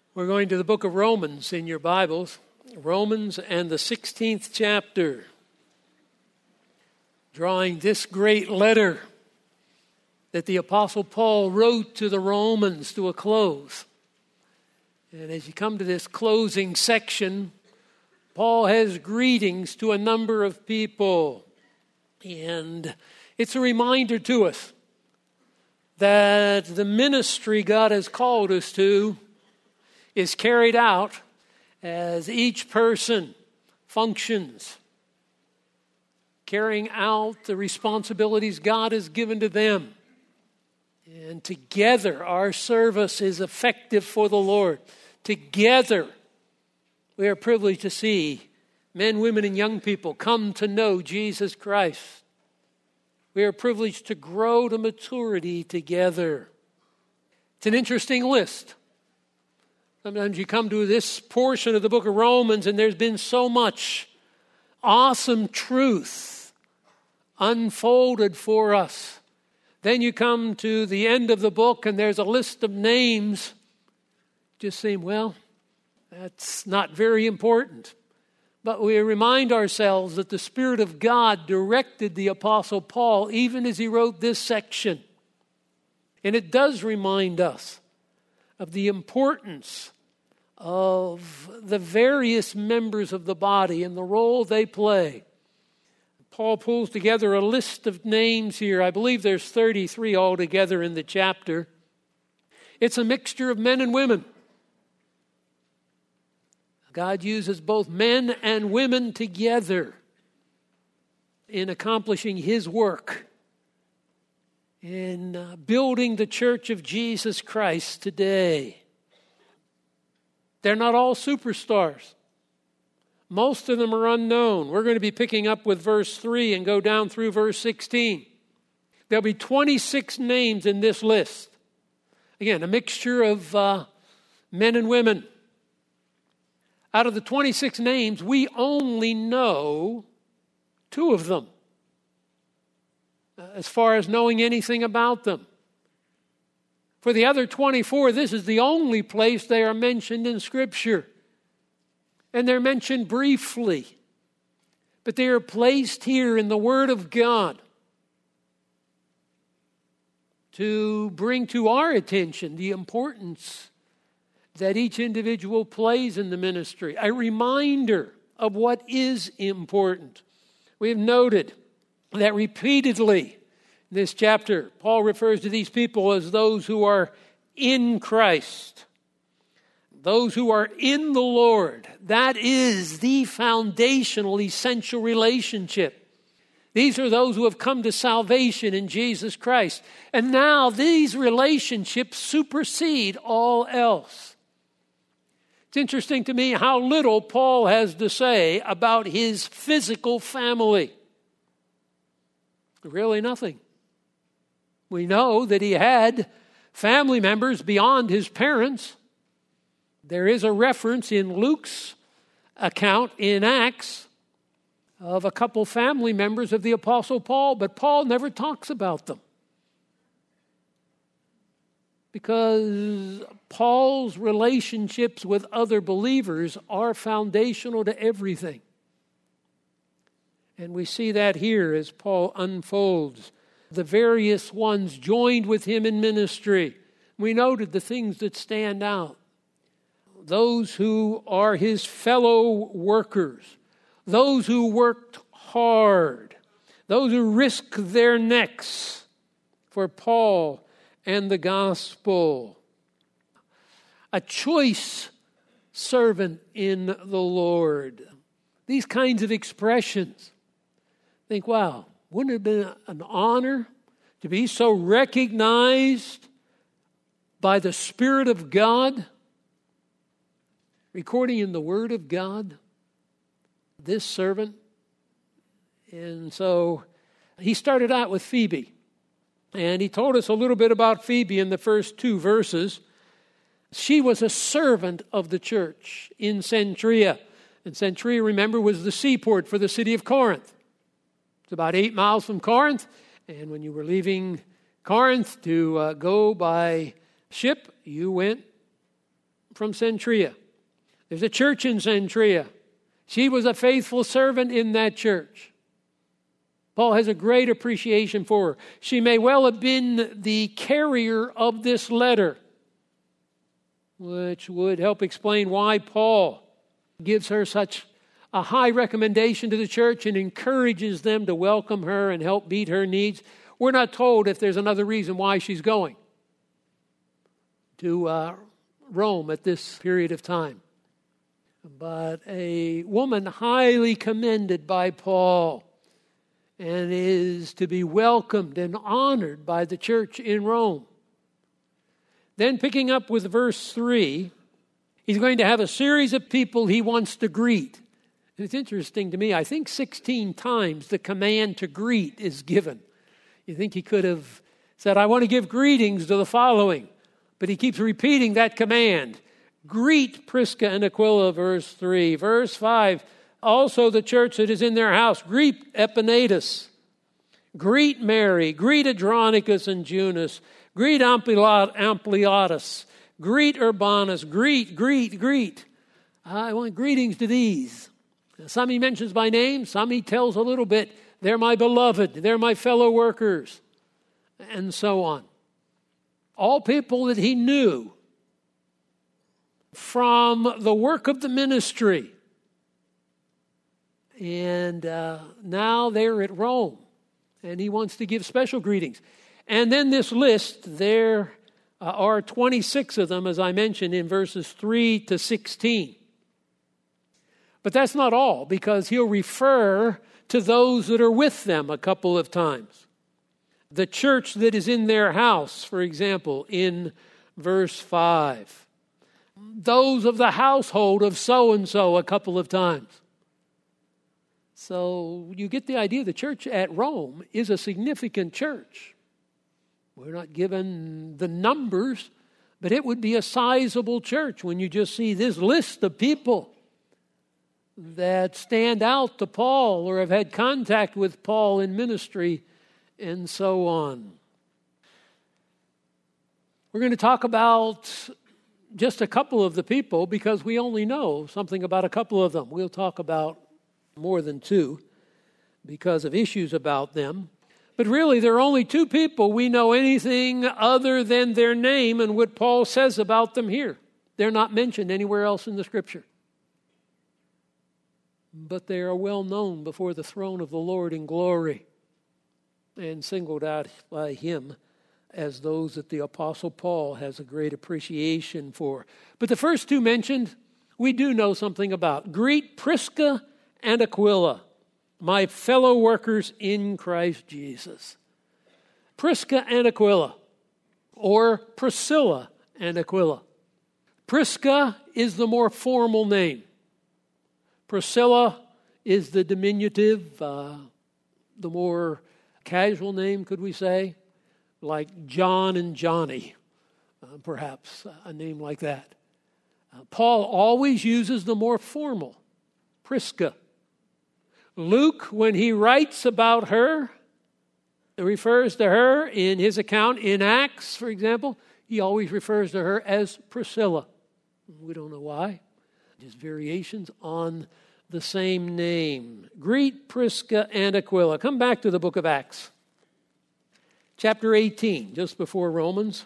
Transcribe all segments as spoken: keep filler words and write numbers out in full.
We're going to the book of Romans in your Bibles, Romans and the sixteenth chapter, drawing this great letter that the Apostle Paul wrote to the Romans to a close. And as you come to this closing section, Paul has greetings to a number of people. And it's a reminder to us that the ministry God has called us to is carried out as each person functions, carrying out the responsibilities God has given to them. And together our service is effective for the Lord. Together we are privileged to see men, women, and young people come to know Jesus Christ. We are privileged to grow to maturity together. It's an interesting list. Sometimes you come to this portion of the book of Romans and there's been so much awesome truth unfolded for us. Then you come to the end of the book and there's a list of names. Just seem, well, that's not very important. But we remind ourselves that the Spirit of God directed the Apostle Paul even as he wrote this section. And it does remind us of the importance of the various members of the body and the role they play. Paul pulls together a list of names here. I believe there's thirty-three altogether in the chapter. It's a mixture of men and women. God uses both men and women together in accomplishing His work, in uh, building the church of Jesus Christ today. They're not all superstars. Most of them are unknown. We're going to be picking up with verse three and go down through verse sixteen. There'll be twenty-six names in this list. Again, a mixture of uh, men and women. Out of the twenty-six names, we only know two of them, as far as knowing anything about them. For the other twenty-four, this is the only place they are mentioned in Scripture. And they're mentioned briefly. But they are placed here in the Word of God to bring to our attention the importance that each individual plays in the ministry. A reminder of what is important. We have noted that repeatedly in this chapter, Paul refers to these people as those who are in Christ. Those who are in the Lord. That is the foundational, essential relationship. These are those who have come to salvation in Jesus Christ. And now these relationships supersede all else. It's interesting to me how little Paul has to say about his physical family. Really nothing. We know that he had family members beyond his parents. There is a reference in Luke's account in Acts of a couple family members of the Apostle Paul, but Paul never talks about them. Because Paul's relationships with other believers are foundational to everything. And we see that here as Paul unfolds the various ones joined with him in ministry. We noted the things that stand out. Those who are his fellow workers. Those who worked hard. Those who risked their necks for Paul and the gospel. A choice servant in the Lord. These kinds of expressions. Think, wow, wouldn't it have been an honor to be so recognized by the Spirit of God? Recording in the Word of God, this servant. And so he started out with Phoebe. And he told us a little bit about Phoebe in the first two verses. She was a servant of the church in Cenchrea. And Cenchrea, remember, was the seaport for the city of Corinth. It's about eight miles from Corinth. And when you were leaving Corinth to uh, go by ship, you went from Cenchrea. There's a church in Cenchrea. She was a faithful servant in that church. Paul has a great appreciation for her. She may well have been the carrier of this letter, which would help explain why Paul gives her such a high recommendation to the church and encourages them to welcome her and help meet her needs. We're not told if there's another reason why she's going to uh, Rome at this period of time. But a woman highly commended by Paul and is to be welcomed and honored by the church in Rome. Then picking up with verse three, he's going to have a series of people he wants to greet. And it's interesting to me, I think sixteen times the command to greet is given. You think he could have said, I want to give greetings to the following. But he keeps repeating that command. Greet Prisca and Aquila, verse three. Verse five, also the church that is in their house. Greet Epaenetus. Greet Mary. Greet Andronicus and Junis. Greet Ampliatus. Greet Urbanus. Greet, greet, greet. I want greetings to these. Some he mentions by name. Some he tells a little bit. They're my beloved. They're my fellow workers. And so on. All people that he knew from the work of the ministry. And uh, now they're at Rome. And he wants to give special greetings. And then this list, there uh, are twenty-six of them, as I mentioned, in verses three to sixteen. But that's not all, because he'll refer to those that are with them a couple of times. The church that is in their house, for example, in verse five. Those of the household of so-and-so a couple of times. So you get the idea the church at Rome is a significant church. We're not given the numbers, but it would be a sizable church when you just see this list of people that stand out to Paul or have had contact with Paul in ministry and so on. We're going to talk about just a couple of the people because we only know something about a couple of them. We'll talk about more than two because of issues about them. But really, there are only two people we know anything other than their name and what Paul says about them here. They're not mentioned anywhere else in the Scripture. But they are well known before the throne of the Lord in glory and singled out by him as those that the Apostle Paul has a great appreciation for. But the first two mentioned, we do know something about. Greet Prisca and Aquila, my fellow workers in Christ Jesus. Prisca and Aquila, or Priscilla and Aquila. Prisca is the more formal name. Priscilla is the diminutive, uh, the more casual name, could we say? Like John and Johnny, uh, perhaps a name like that. Uh, Paul always uses the more formal, Prisca. Luke, when he writes about her, refers to her in his account in Acts, for example, he always refers to her as Priscilla. We don't know why. Just variations on the same name. Greet Prisca and Aquila. Come back to the book of Acts. Chapter eighteen, just before Romans.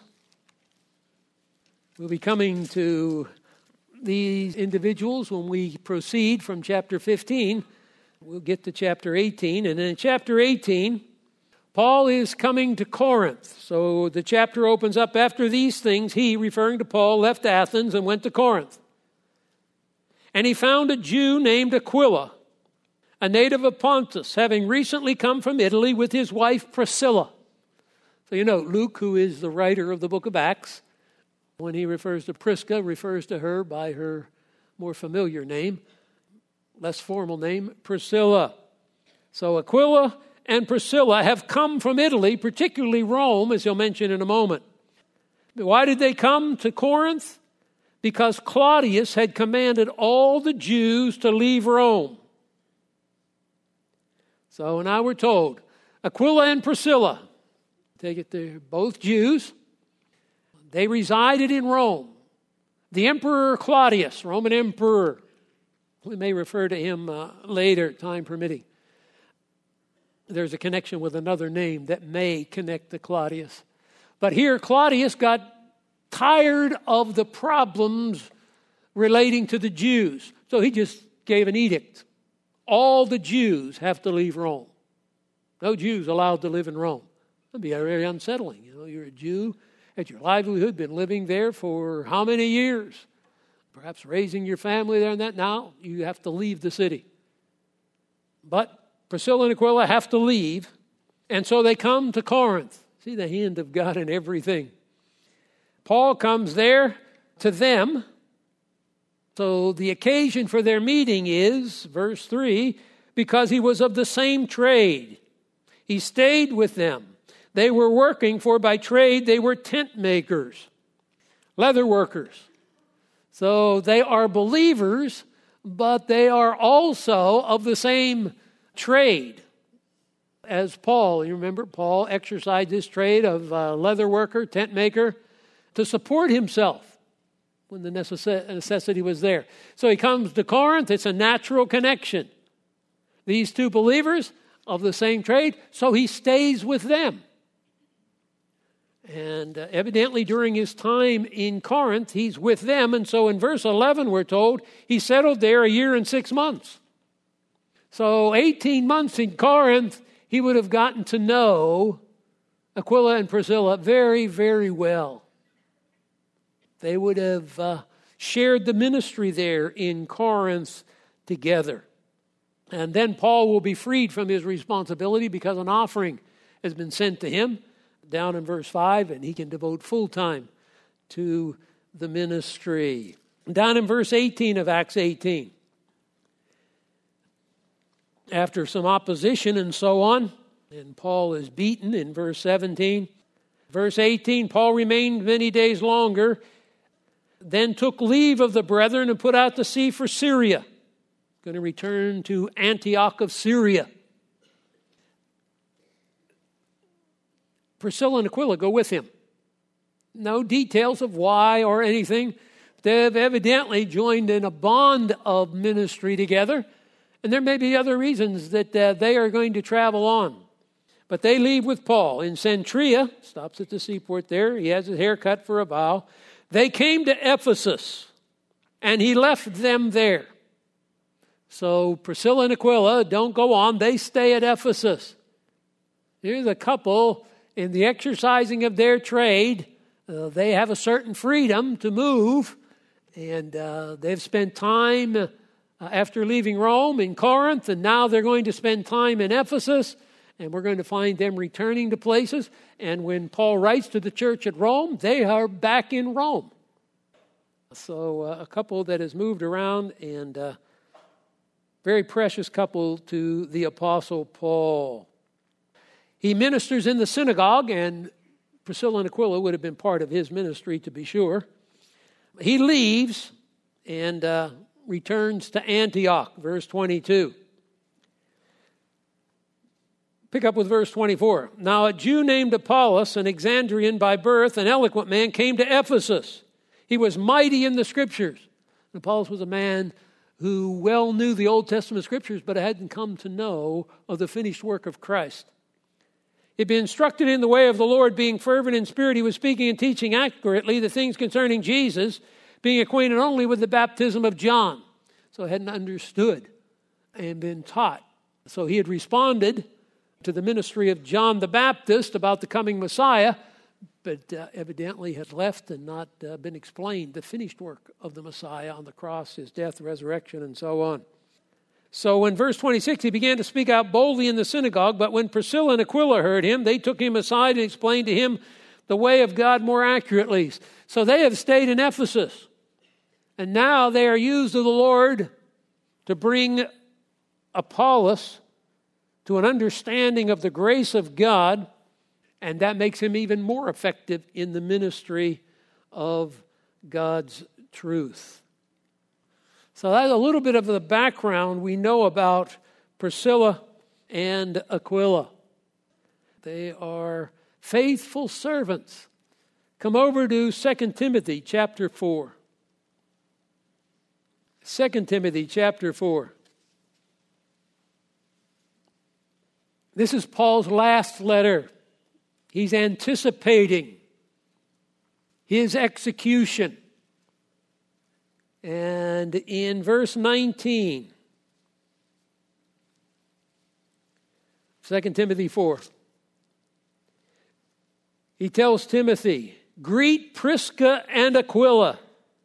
We'll be coming to these individuals when we proceed from chapter fifteen. We'll get to chapter eighteen. And in chapter eighteen, Paul is coming to Corinth. So the chapter opens up, after these things, he, referring to Paul, left Athens and went to Corinth. And he found a Jew named Aquila, a native of Pontus, having recently come from Italy with his wife Priscilla. So you know, Luke, who is the writer of the book of Acts, when he refers to Prisca, refers to her by her more familiar name, less formal name, Priscilla. So Aquila and Priscilla have come from Italy, particularly Rome, as he'll mention in a moment. Why did they come to Corinth? Because Claudius had commanded all the Jews to leave Rome. So now we're told, Aquila and Priscilla, take it they're both Jews. They resided in Rome. The Emperor Claudius, Roman Emperor, we may refer to him uh, later, time permitting. There's a connection with another name that may connect to Claudius. But here Claudius got tired of the problems relating to the Jews. So he just gave an edict. All the Jews have to leave Rome. No Jews allowed to live in Rome. That'd be very unsettling. You know, you're a Jew, had your livelihood, been living there for how many years? Perhaps raising your family there and that. Now you have to leave the city. But Priscilla and Aquila have to leave, and so they come to Corinth. See the hand of God in everything. Paul comes there to them. So the occasion for their meeting is, verse three, because he was of the same trade. He stayed with them. They were working, for by trade they were tent makers, leather workers. So they are believers, but they are also of the same trade as Paul. You remember, Paul exercised his trade of uh, leather worker, tent maker, to support himself when the necess- necessity was there. So he comes to Corinth. It's a natural connection. These two believers of the same trade, so he stays with them. And uh, evidently during his time in Corinth, he's with them. And so in verse eleven, we're told, he settled there a year and six months. So eighteen months in Corinth, he would have gotten to know Aquila and Priscilla very, very well. They would have uh, shared the ministry there in Corinth together. And then Paul will be freed from his responsibility because an offering has been sent to him down in verse five, and he can devote full time to the ministry. Down in verse eighteen of Acts eighteen. After some opposition and so on, and Paul is beaten in verse seventeen. Verse eighteen, Paul remained many days longer, then took leave of the brethren and put out to sea for Syria. Going to return to Antioch of Syria. Priscilla and Aquila go with him. No details of why or anything. They've evidently joined in a bond of ministry together. And there may be other reasons that uh, they are going to travel on. But they leave with Paul in Cenchrea, stops at the seaport there. He has his hair cut for a vow. They came to Ephesus, and he left them there. So Priscilla and Aquila don't go on. They stay at Ephesus. Here's a couple in the exercising of their trade. Uh, they have a certain freedom to move, and uh, they've spent time uh, after leaving Rome in Corinth, and now they're going to spend time in Ephesus, and we're going to find them returning to places. And when Paul writes to the church at Rome, they are back in Rome. So uh, a couple that has moved around, and uh, very precious couple to the Apostle Paul. He ministers in the synagogue, and Priscilla and Aquila would have been part of his ministry, to be sure. He leaves and uh, returns to Antioch, verse twenty-two. Pick up with verse twenty-four. Now a Jew named Apollos, an Alexandrian by birth, an eloquent man, came to Ephesus. He was mighty in the Scriptures. And Apollos was a man who well knew the Old Testament Scriptures, but hadn't come to know of the finished work of Christ. He'd been instructed in the way of the Lord, being fervent in spirit. He was speaking and teaching accurately the things concerning Jesus, being acquainted only with the baptism of John. So hadn't understood and been taught. So he had responded to the ministry of John the Baptist about the coming Messiah, but uh, evidently had left and not uh, been explained the finished work of the Messiah on the cross, his death, resurrection, and so on. So in verse twenty-six, he began to speak out boldly in the synagogue, but when Priscilla and Aquila heard him, they took him aside and explained to him the way of God more accurately. So they have stayed in Ephesus, and now they are used of the Lord to bring Apollos to an understanding of the grace of God, and that makes him even more effective in the ministry of God's truth. So that's a little bit of the background we know about Priscilla and Aquila. They are faithful servants. Come over to Second Timothy chapter four. Second Timothy chapter four. This is Paul's last letter. He's anticipating his execution. And in verse nineteen, Second Timothy four, he tells Timothy, greet Prisca and Aquila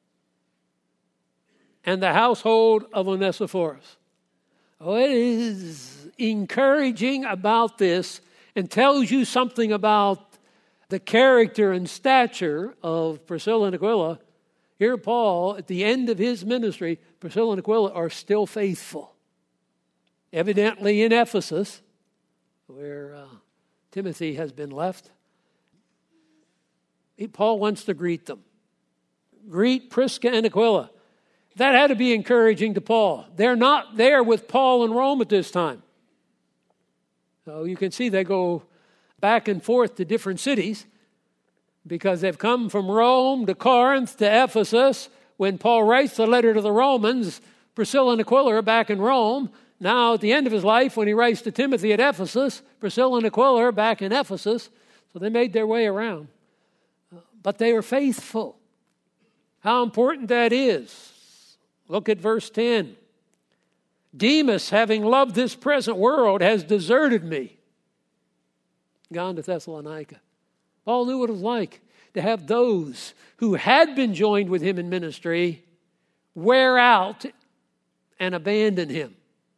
and the household of Onesiphorus. Oh, it is encouraging about this and tells you something about the character and stature of Priscilla and Aquila. Here Paul, at the end of his ministry, Priscilla and Aquila are still faithful. Evidently in Ephesus, where uh, Timothy has been left, he, Paul wants to greet them. Greet Prisca and Aquila. That had to be encouraging to Paul. They're not there with Paul in Rome at this time. So you can see they go back and forth to different cities because they've come from Rome to Corinth to Ephesus. When Paul writes the letter to the Romans, Priscilla and Aquila are back in Rome. Now, at the end of his life, when he writes to Timothy at Ephesus, Priscilla and Aquila are back in Ephesus. So they made their way around. But they were faithful. How important that is. Look at verse ten. Demas, having loved this present world, has deserted me. Gone to Thessalonica. Paul knew what it was like to have those who had been joined with him in ministry wear out and abandon him.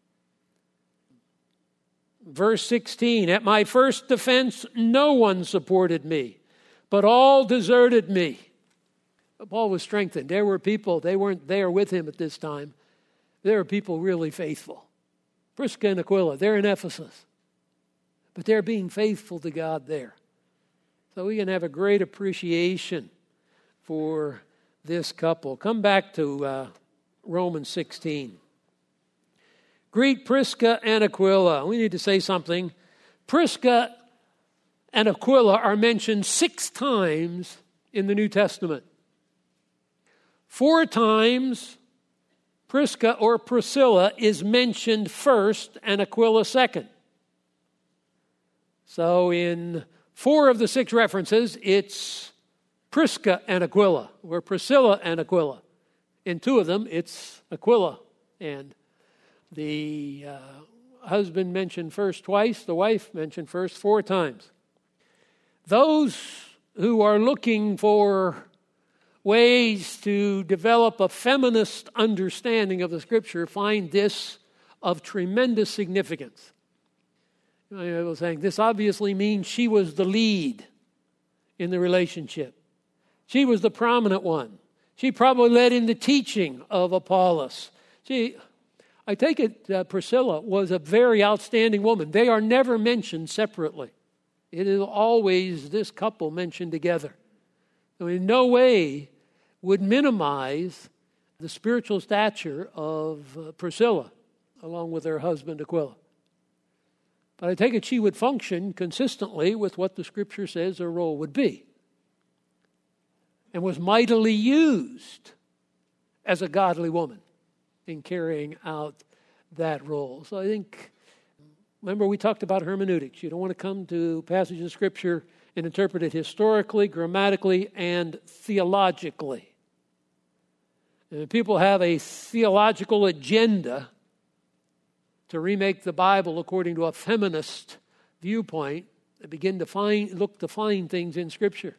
Verse sixteen, at my first defense, no one supported me, but all deserted me. But Paul was strengthened. There were people, they weren't there with him at this time. There were people really faithful. Prisca and Aquila, they're in Ephesus. But they're being faithful to God there. So we can have a great appreciation for this couple. Come back to uh, Romans sixteen. Greet Prisca and Aquila. We need to say something. Prisca and Aquila are mentioned six times in the New Testament. Four times Prisca or Priscilla is mentioned first and Aquila second. So in four of the six references, it's Prisca and Aquila, or Priscilla and Aquila. In two of them, it's Aquila and the uh, husband mentioned first twice, the wife mentioned first four times. Those who are looking for ways to develop a feminist understanding of the Scripture find this of tremendous significance. I was saying this obviously means she was the lead in the relationship. She was the prominent one. She probably led in the teaching of Apollos. She... I take it uh, Priscilla was a very outstanding woman. They are never mentioned separately. It is always this couple mentioned together. So in no way would minimize the spiritual stature of uh, Priscilla along with her husband Aquila. But I take it she would function consistently with what the Scripture says her role would be. And was mightily used as a godly woman in carrying out that role. So I think, remember we talked about hermeneutics. You don't want to come to passages of Scripture and interpret it historically, grammatically, and theologically. And people have a theological agenda to remake the Bible according to a feminist viewpoint. They begin to find, look to find things in Scripture.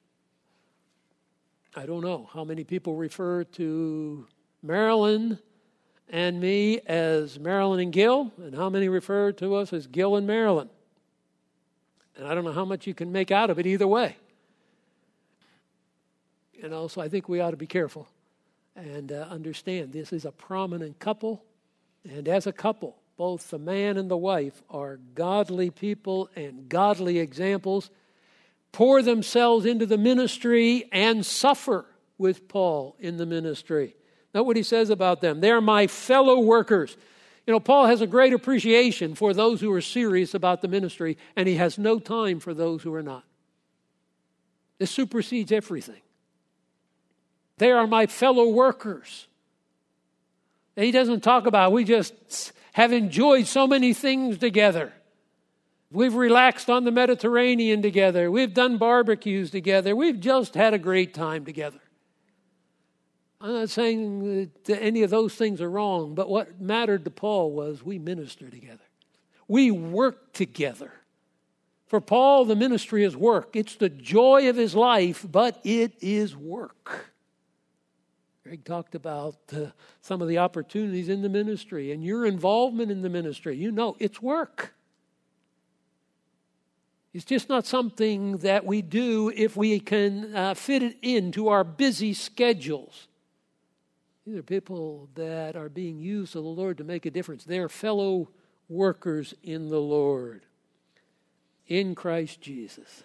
I don't know how many people refer to Marilyn and me as Marilyn and Gil, and how many refer to us as Gil and Marilyn. And I don't know how much you can make out of it either way. And also, I think we ought to be careful and uh, understand this is a prominent couple. And as a couple, both the man and the wife are godly people and godly examples, pour themselves into the ministry and suffer with Paul in the ministry. Note what he says about them. They're my fellow workers. You know, Paul has a great appreciation for those who are serious about the ministry, and he has no time for those who are not. This supersedes everything. They are my fellow workers. He doesn't talk about we just have enjoyed so many things together. We've relaxed on the Mediterranean together. We've done barbecues together. We've just had a great time together. I'm not saying that any of those things are wrong, but what mattered to Paul was we minister together. We work together. For Paul, the ministry is work. It's the joy of his life, but it is work. Greg talked about uh, some of the opportunities in the ministry and your involvement in the ministry. You know, it's work. It's just not something that we do if we can uh, fit it into our busy schedules. These are people that are being used of the Lord to make a difference. They're fellow workers in the Lord, in Christ Jesus,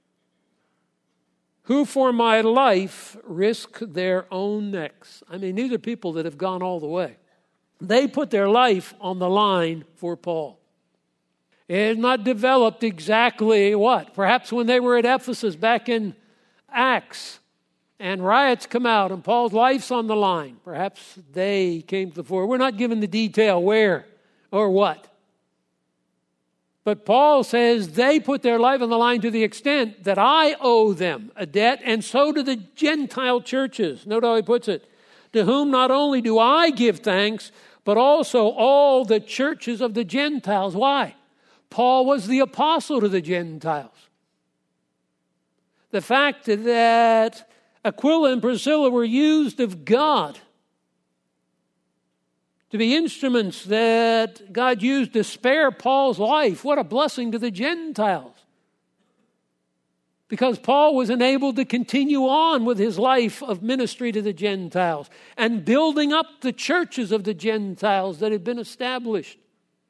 who for my life risk their own necks. I mean, these are people that have gone all the way. They put their life on the line for Paul. It has not developed exactly what? Perhaps when they were at Ephesus back in Acts, and riots come out and Paul's life's on the line. Perhaps they came to the fore. We're not given the detail where or what. But Paul says they put their life on the line to the extent that I owe them a debt, and so do the Gentile churches. Note how he puts it. To whom not only do I give thanks, but also all the churches of the Gentiles. Why? Paul was the apostle to the Gentiles. The fact that Aquila and Priscilla were used of God to be instruments that God used to spare Paul's life. What a blessing to the Gentiles. Because Paul was enabled to continue on with his life of ministry to the Gentiles and building up the churches of the Gentiles that had been established.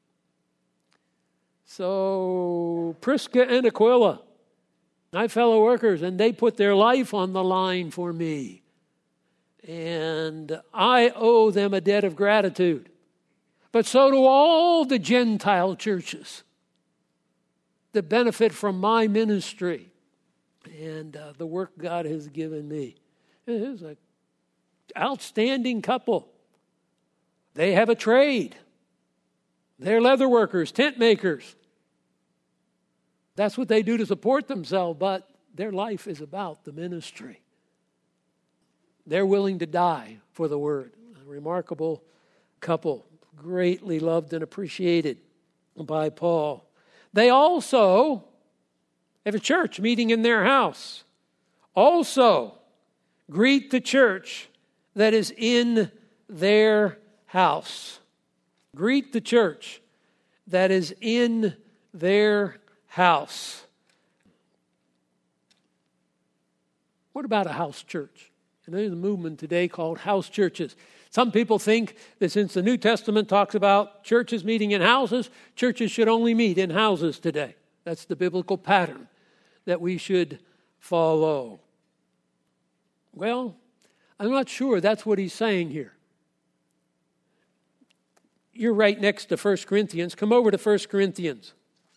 So Prisca and Aquila, my fellow workers, and they put their life on the line for me. And I owe them a debt of gratitude. But so do all the Gentile churches that benefit from my ministry and uh, the work God has given me. It is an outstanding couple. They have a trade. They're leather workers, tent makers. That's what they do to support themselves, but their life is about the ministry. They're willing to die for the word. A remarkable couple, greatly loved and appreciated by Paul. They also have a church meeting in their house. Also, greet the church that is in their house. Greet the church that is in their house. What about a house church? And there's a movement today called house churches. Some people think that since the New Testament talks about churches meeting in houses, churches should only meet in houses today. That's the biblical pattern that we should follow. Well, I'm not sure that's what he's saying here. You're right next to First Corinthians. Come over to First Corinthians.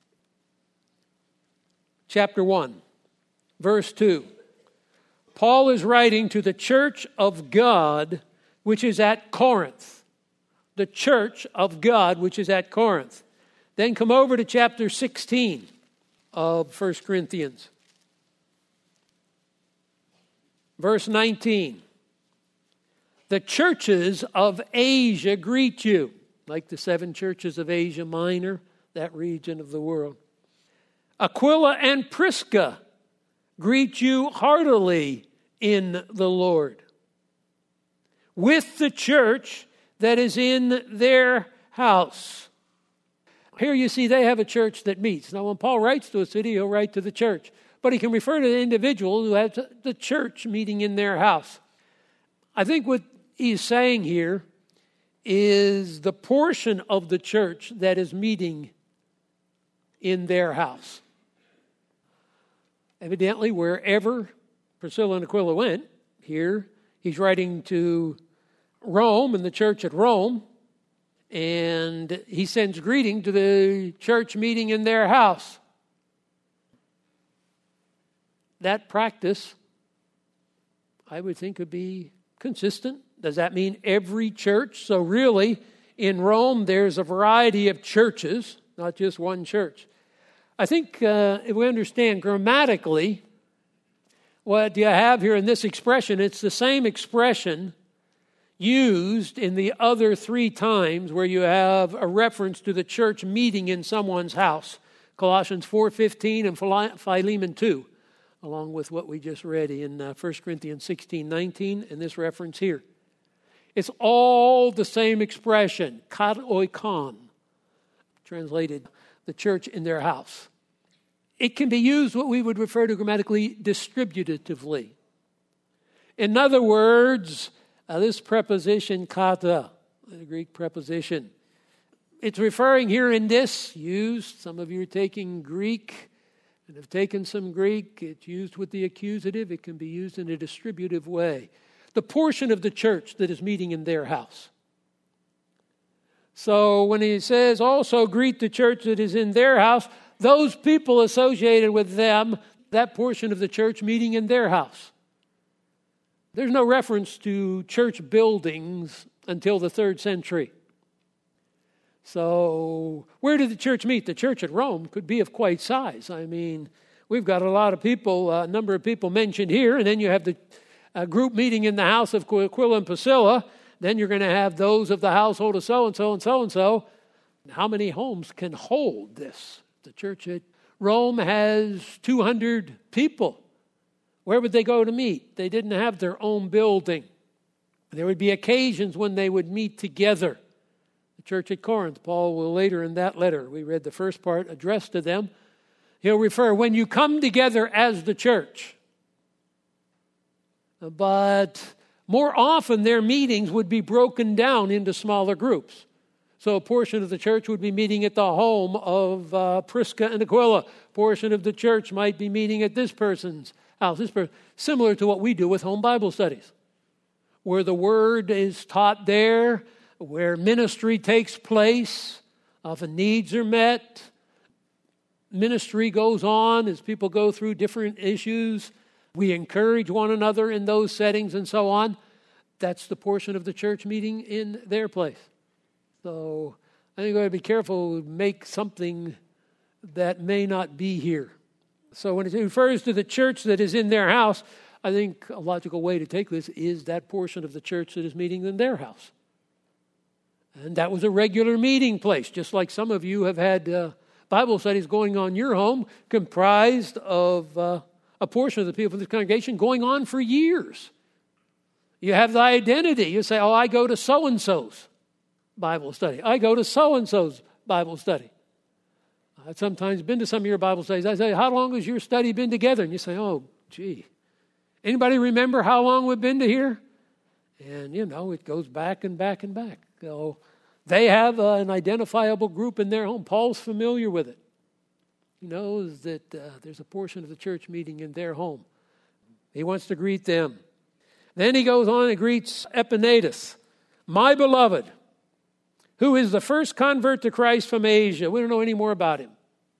Chapter one, verse two. Paul is writing to the church of God, which is at Corinth. The church of God, which is at Corinth. Then come over to chapter sixteen of First Corinthians. Verse nineteen. The churches of Asia greet you. Like the seven churches of Asia Minor, that region of the world. Aquila and Prisca greet you heartily in the Lord, with the church that is in their house. Here you see they have a church that meets. Now when Paul writes to a city, he'll write to the church. But he can refer to the individual who has the church meeting in their house. I think what he's saying here is the portion of the church that is meeting in their house. Evidently, wherever Priscilla and Aquila went, here he's writing to Rome and the church at Rome, and he sends greeting to the church meeting in their house. That practice, I would think, would be consistent Does that mean every church? So really, in Rome, there's a variety of churches, not just one church. I think uh, if we understand grammatically, what you have here in this expression, it's the same expression used in the other three times where you have a reference to the church meeting in someone's house. Colossians four fifteen and Philemon two, along with what we just read in uh, First Corinthians sixteen nineteen and this reference here. It's all the same expression, kat oikon, translated the church in their house. It can be used what we would refer to grammatically distributively. In other words, uh, this preposition kata, the Greek preposition, it's referring here in this, used, some of you are taking Greek and have taken some Greek. It's used with the accusative. It can be used in a distributive way. The portion of the church that is meeting in their house. So when he says also greet the church that is in their house, those people associated with them, that portion of the church meeting in their house. There's no reference to church buildings until the third century. So where did the church meet? The church at Rome could be of quite size. I mean, we've got a lot of people, a number of people mentioned here, and then you have the uh, group meeting in the house of Aquila and Priscilla. Then you're going to have those of the household of so-and-so and so-and-so. How many homes can hold this? The church at Rome has two hundred people. Where would they go to meet? They didn't have their own building. There would be occasions when they would meet together. The church at Corinth, Paul will later in that letter, we read the first part addressed to them, he'll refer, when you come together as the church. But more often their meetings would be broken down into smaller groups. So a portion of the church would be meeting at the home of uh, Prisca and Aquila. A portion of the church might be meeting at this person's house. This person, similar to what we do with home Bible studies, where the word is taught there, where ministry takes place, often needs are met. Ministry goes on as people go through different issues. We encourage one another in those settings and so on. That's the portion of the church meeting in their place. So I think we got to be careful to make something that may not be here. So when it refers to the church that is in their house, I think a logical way to take this is that portion of the church that is meeting in their house. And that was a regular meeting place, just like some of you have had uh, Bible studies going on in your home, comprised of uh, a portion of the people in this congregation going on for years. You have the identity. You say, oh, I go to so-and-so's Bible study. I go to so-and-so's Bible study. I've sometimes been to some of your Bible studies. I say, how long has your study been together? And you say, oh, gee. Anybody remember how long we've been to here? And, you know, it goes back and back and back. So they have uh, an identifiable group in their home. Paul's familiar with it. He knows that uh, there's a portion of the church meeting in their home. He wants to greet them. Then he goes on and greets Epaenetus, my beloved, who is the first convert to Christ from Asia. We don't know any more about him.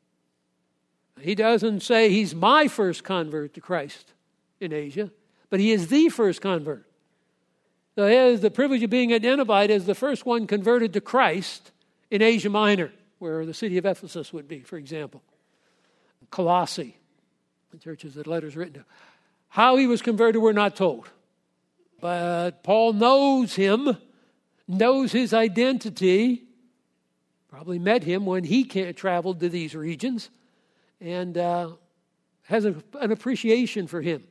He doesn't say he's my first convert to Christ in Asia, but he is the first convert. So he has the privilege of being identified as the first one converted to Christ in Asia Minor, where the city of Ephesus would be, for example. Colossae, the churches that letters written to. How he was converted, we're not told. But Paul knows him, knows his identity, probably met him when he traveled to these regions, and uh, has a, an appreciation for him.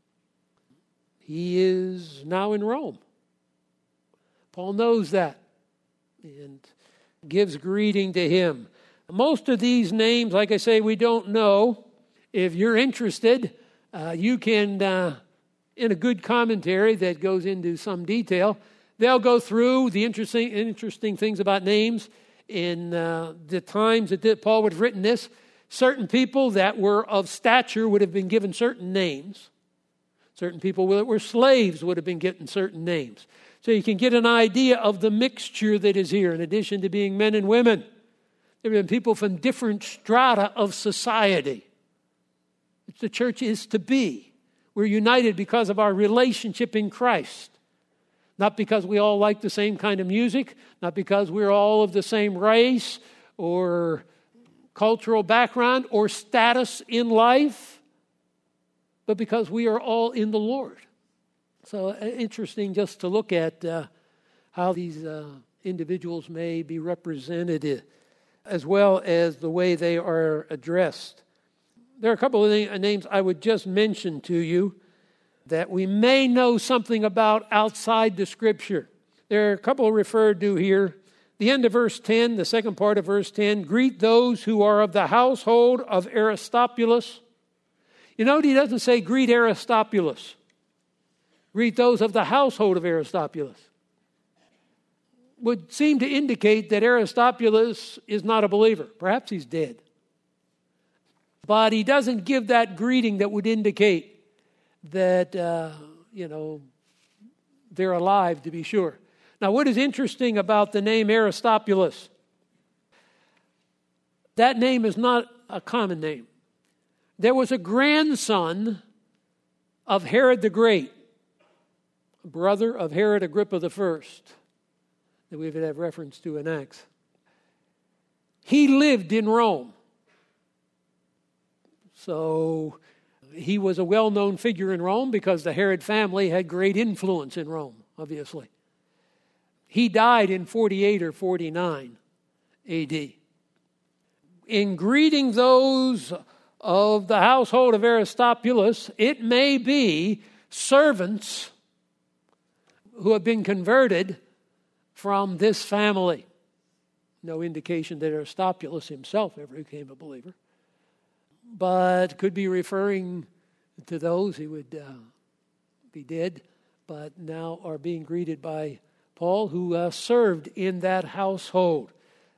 He is now in Rome. Paul knows that and gives greeting to him. Most of these names, like I say, we don't know. If you're interested, uh, you can, uh, in a good commentary that goes into some detail, they'll go through the interesting interesting things about names in uh, the times that Paul would have written this. Certain people that were of stature would have been given certain names. Certain people that were slaves would have been given certain names. So you can get an idea of the mixture that is here, in addition to being men and women. There have been people from different strata of society. The church is to be. We're united because of our relationship in Christ. Not because we all like the same kind of music, not because we're all of the same race or cultural background or status in life, but because we are all in the Lord. So uh, interesting just to look at uh, how these uh, individuals may be represented, as well as the way they are addressed. There are a couple of na- names I would just mention to you that we may know something about outside the Scripture. There are a couple referred to here. The end of verse ten, the second part of verse ten, greet those who are of the household of Aristobulus. You note he doesn't say greet Aristobulus. Greet those of the household of Aristobulus. Would seem to indicate that Aristobulus is not a believer. Perhaps he's dead. But he doesn't give that greeting that would indicate that, uh, you know, they're alive, to be sure. Now, what is interesting about the name Aristobulus? That name is not a common name. There was a grandson of Herod the Great, brother of Herod Agrippa the First, that we would have reference to in Acts. He lived in Rome. So he was a well-known figure in Rome because the Herod family had great influence in Rome, obviously. He died in forty-eight or forty-nine A D. In greeting those of the household of Aristobulus, it may be servants who have been converted from this family. No indication that Aristobulus himself ever became a believer, but could be referring to those who would uh, be dead, but now are being greeted by Paul, who uh, served in that household.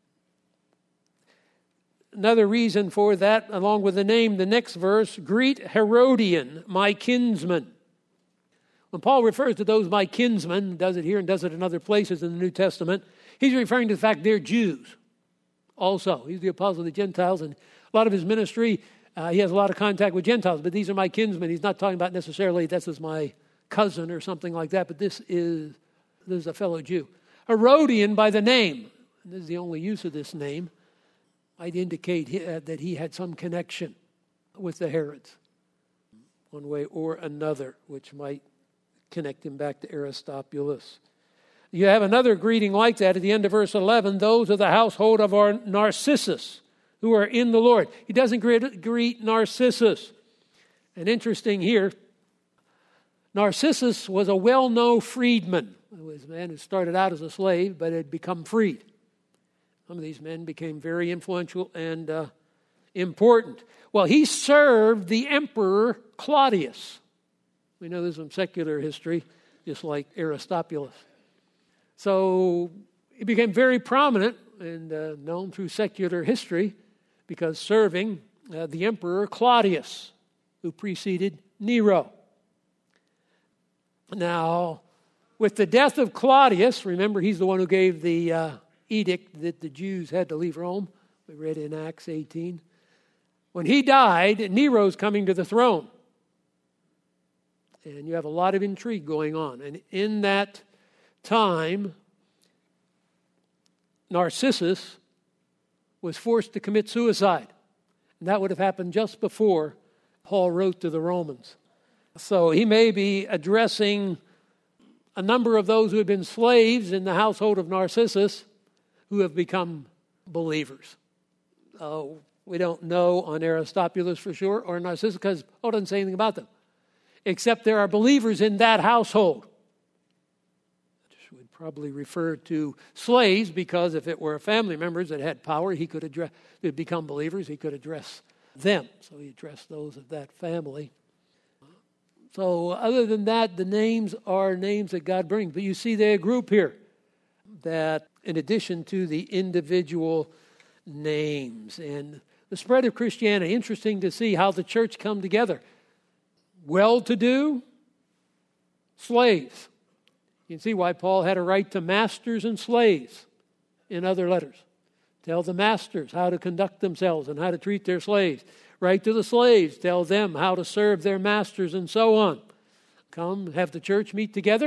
Another reason for that, along with the name, the next verse, greet Herodian, my kinsman. When Paul refers to those my kinsmen, does it here and does it in other places in the New Testament, he's referring to the fact they're Jews also. He's the apostle of the Gentiles, and a lot of his ministry, uh, he has a lot of contact with Gentiles, but these are my kinsmen. He's not talking about necessarily this is my cousin or something like that, but this is, this is a fellow Jew. Herodian by the name, and this is the only use of this name, might indicate he, uh, that he had some connection with the Herods, one way or another, which might connect him back to Aristobulus. You have another greeting like that at the end of verse eleven, those of the household of our Narcissus, who are in the Lord. He doesn't greet, greet Narcissus. And interesting here, Narcissus was a well-known freedman. He was a man who started out as a slave, but had become freed. Some of these men became very influential and uh, important. Well, he served the emperor Claudius. We know this from secular history, just like Aristobulus. So he became very prominent and uh, known through secular history because serving uh, the emperor Claudius, who preceded Nero. Now, with the death of Claudius, remember he's the one who gave the uh, edict that the Jews had to leave Rome. We read in Acts eighteen. When he died, Nero's coming to the throne. And you have a lot of intrigue going on. And in that time, Narcissus was forced to commit suicide. And that would have happened just before Paul wrote to the Romans. So he may be addressing a number of those who have been slaves in the household of Narcissus who have become believers. Uh, we don't know on Aristobulus for sure or Narcissus because Paul doesn't say anything about them. Except there are believers in that household. Which would probably refer to slaves because if it were family members that had power, he could address, they'd become believers, he could address them. So he addressed those of that family. So other than that, the names are names that God brings. But you see the group here that in addition to the individual names and the spread of Christianity, interesting to see how the church come together. Well-to-do, slaves. You can see why Paul had a right to masters and slaves in other letters. Tell the masters how to conduct themselves and how to treat their slaves. Right to the slaves, tell them how to serve their masters and so on. Come, have the church meet together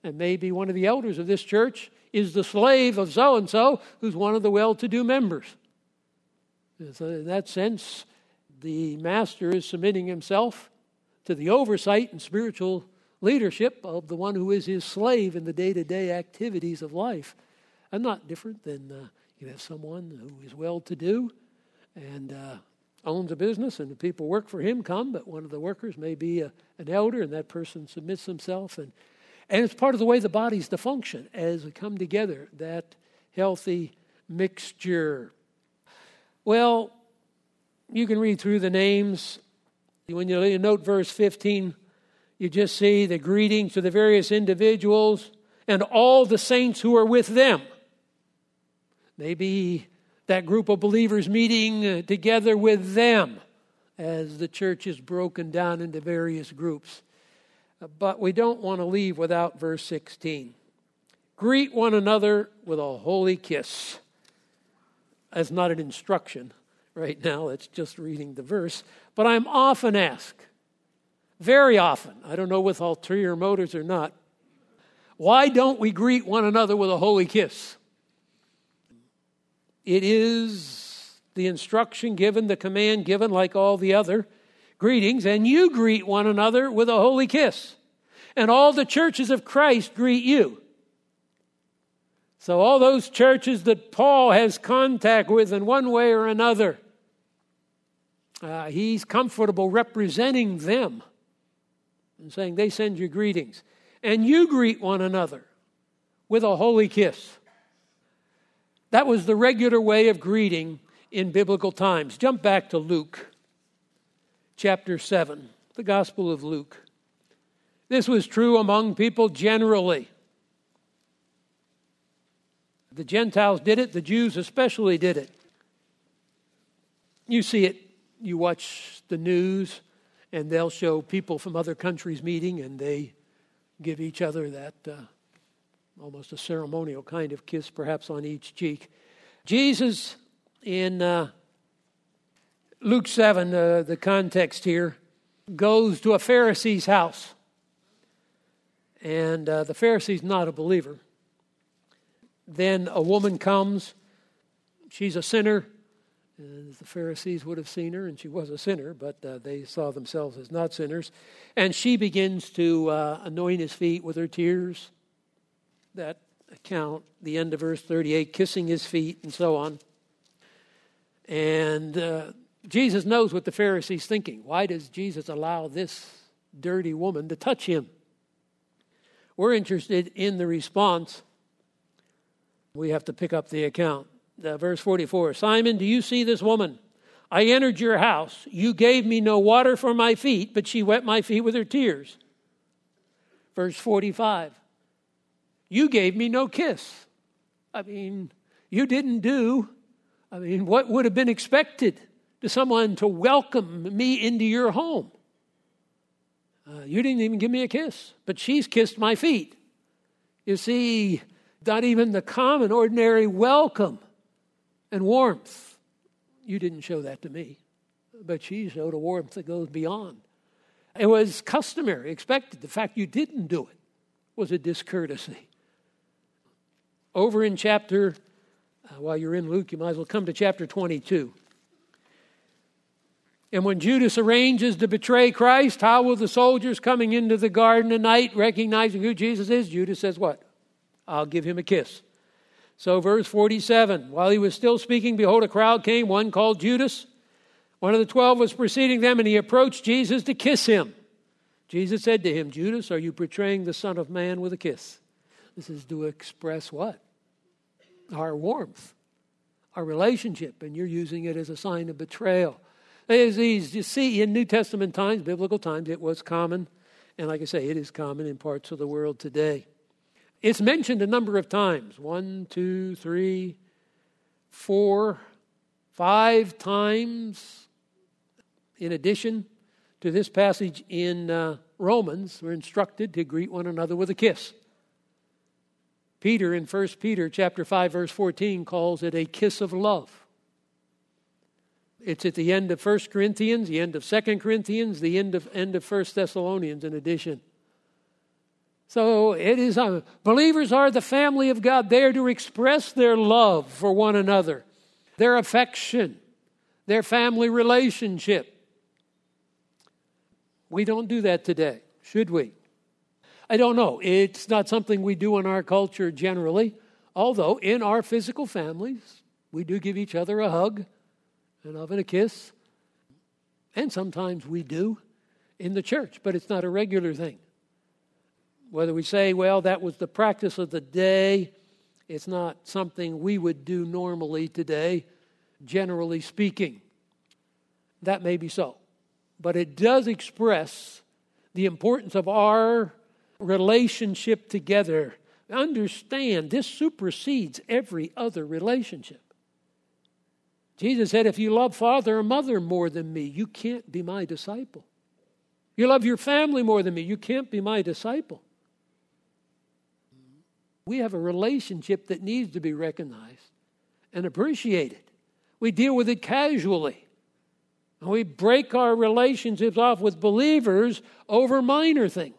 And maybe one of the elders of this church is the slave of so-and-so who's one of the well-to-do members. So in that sense, the master is submitting himself to the oversight and spiritual leadership of the one who is his slave in the day-to-day activities of life. And not different than uh, you have someone who is well-to-do and uh, owns a business, and the people work for him come, but one of the workers may be a, an elder, and that person submits himself. And, and it's part of the way the body's to function as we come together, that healthy mixture. Well, you can read through the names. When you note verse fifteen, you just see the greetings to the various individuals and all the saints who are with them. Maybe that group of believers meeting together with them as the church is broken down into various groups. But we don't want to leave without verse sixteen. Greet one another with a holy kiss. That's not an instruction right now. It's just reading the verse. But I'm often asked, very often, I don't know with ulterior motives or not, why don't we greet one another with a holy kiss? It is the instruction given, the command given, like all the other greetings, and you greet one another with a holy kiss. And all the churches of Christ greet you. So all those churches that Paul has contact with in one way or another, uh, he's comfortable representing them and saying they send you greetings. And you greet one another with a holy kiss. That was the regular way of greeting in biblical times. Jump back to Luke chapter seven, the Gospel of Luke. This was true among people generally. The Gentiles did it, the Jews especially did it. You see it, you watch the news, and they'll show people from other countries meeting, and they give each other that uh, almost a ceremonial kind of kiss, perhaps on each cheek. Jesus, in uh, Luke seven, uh, the context here, goes to a Pharisee's house. And uh, the Pharisee's not a believer. Then a woman comes. She's a sinner. And the Pharisees would have seen her, and she was a sinner, but uh, they saw themselves as not sinners. And she begins to uh, anoint his feet with her tears. That account, the end of verse thirty-eight, kissing his feet and so on. And uh, Jesus knows what the Pharisees thinking. Why does Jesus allow this dirty woman to touch him? We're interested in the response. We have to pick up the account. Uh, verse forty-four, Simon, do you see this woman? I entered your house. You gave me no water for my feet, but she wet my feet with her tears. Verse forty-five, you gave me no kiss. I mean, you didn't do, I mean, what would have been expected to someone to welcome me into your home? Uh, you didn't even give me a kiss, but she's kissed my feet. You see, not even the common, ordinary welcome and warmth. You didn't show that to me, but she showed a warmth that goes beyond. It was customary, expected. The fact you didn't do it was a discourtesy. Over in chapter, uh, while you're in Luke, you might as well come to chapter twenty-two. And when Judas arranges to betray Christ, how will the soldiers coming into the garden at night, recognizing who Jesus is? Judas says what? I'll give him a kiss. So verse forty-seven, while he was still speaking, behold, a crowd came, one called Judas. One of the twelve was preceding them, and he approached Jesus to kiss him. Jesus said to him, Judas, are you betraying the Son of Man with a kiss? This is to express what? Our warmth, our relationship, and you're using it as a sign of betrayal. As these, you see, in New Testament times, biblical times, it was common, and like I say, it is common in parts of the world today. It's mentioned a number of times, one, two, three, four, five times. In addition to this passage in uh, Romans, we're instructed to greet one another with a kiss. Peter in First Peter chapter five, verse fourteen calls it a kiss of love. It's at the end of First Corinthians, the end of Second Corinthians, the end of end of First Thessalonians in addition. So it is, uh, believers are the family of God, there to express their love for one another, their affection, their family relationship. We don't do that today, should we? I don't know. It's not something we do in our culture generally, although in our physical families, we do give each other a hug and often a kiss. And sometimes we do in the church, but it's not a regular thing. Whether we say, well, that was the practice of the day, it's not something we would do normally today, generally speaking. That may be so. But it does express the importance of our relationship together. Understand, this supersedes every other relationship. Jesus said, if you love father or mother more than me, you can't be my disciple. You love your family more than me, you can't be my disciple. We have a relationship that needs to be recognized and appreciated. We deal with it casually. And we break our relationships off with believers over minor things.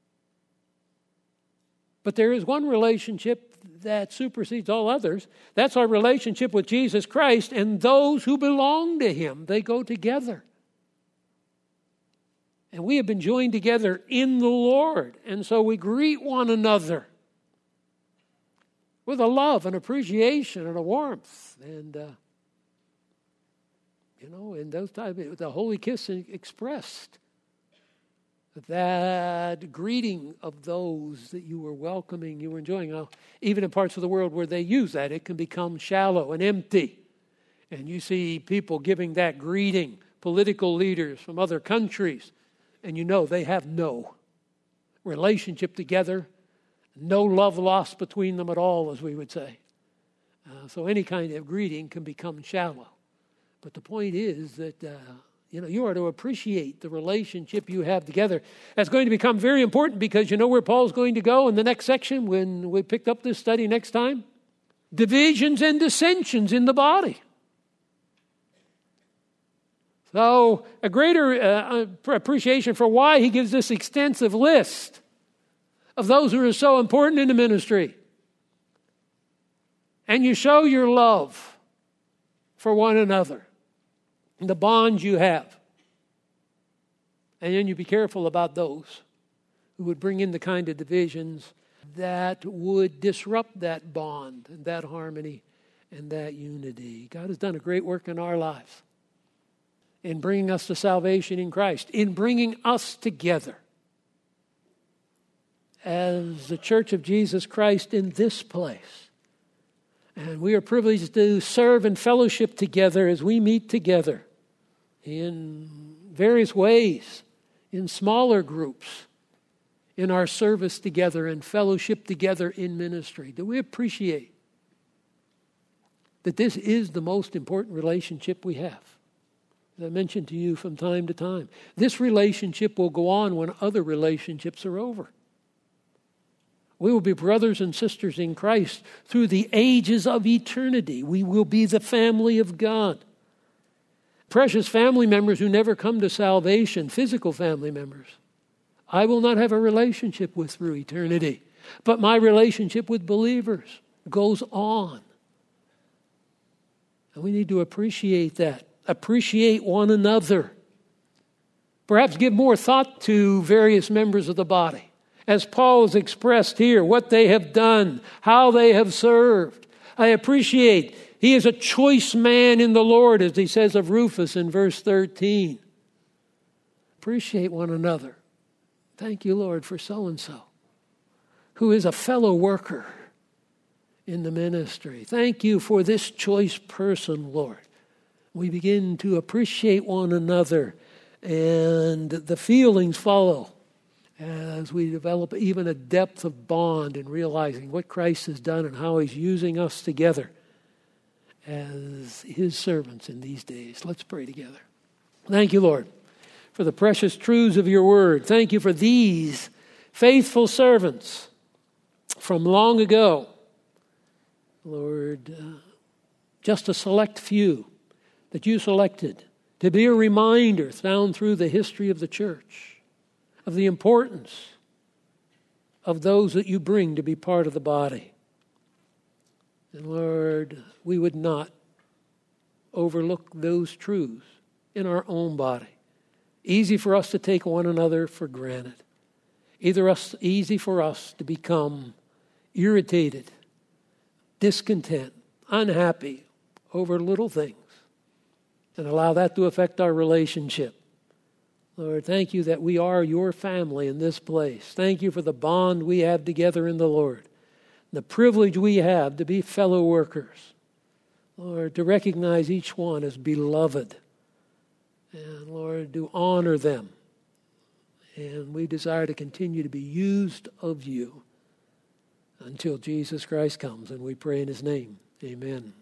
But there is one relationship that supersedes all others. That's our relationship with Jesus Christ and those who belong to Him. They go together. And we have been joined together in the Lord. And so we greet one another with a love and appreciation and a warmth. And, uh, you know, in those times, the holy kiss expressed that greeting of those that you were welcoming, you were enjoying. Now, even in parts of the world where they use that, it can become shallow and empty. And you see people giving that greeting, political leaders from other countries, and you know they have no relationship together, no love lost between them at all, as we would say. Uh, so any kind of greeting can become shallow. But the point is that, uh, you know, you are to appreciate the relationship you have together. That's going to become very important because you know where Paul's going to go in the next section when we picked up this study next time? Divisions and dissensions in the body. So a greater uh, appreciation for why he gives this extensive list of those who are so important in the ministry. And you show your love for one another, the bonds you have. And then you be careful about those who would bring in the kind of divisions that would disrupt that bond and that harmony and that unity. God has done a great work in our lives in bringing us to salvation in Christ, in bringing us together as the Church of Jesus Christ in this place. And we are privileged to serve and fellowship together as we meet together in various ways, in smaller groups, in our service together and fellowship together in ministry. Do we appreciate that this is the most important relationship we have? As I mentioned to you from time to time, this relationship will go on when other relationships are over. We will be brothers and sisters in Christ through the ages of eternity. We will be the family of God. Precious family members who never come to salvation, physical family members, I will not have a relationship with through eternity. But my relationship with believers goes on. And we need to appreciate that. Appreciate one another. Perhaps give more thought to various members of the body. As Paul has expressed here, what they have done, how they have served. I appreciate he is a choice man in the Lord, as he says of Rufus in verse thirteen. Appreciate one another. Thank you, Lord, for so-and-so, who is a fellow worker in the ministry. Thank you for this choice person, Lord. We begin to appreciate one another, and the feelings follow as we develop even a depth of bond in realizing what Christ has done and how he's using us together as his servants in these days. Let's pray together. Thank you, Lord, for the precious truths of your word. Thank you for these faithful servants from long ago. Lord, uh, just a select few that you selected to be a reminder down through the history of the church of the importance of those that you bring to be part of the body. And Lord, we would not overlook those truths in our own body. Easy for us to take one another for granted. Either us, easy for us to become irritated, discontent, unhappy over little things, and allow that to affect our relationship. Lord, thank you that we are your family in this place. Thank you for the bond we have together in the Lord, the privilege we have to be fellow workers. Lord, to recognize each one as beloved. And Lord, to honor them. And we desire to continue to be used of you until Jesus Christ comes. And we pray in his name. Amen.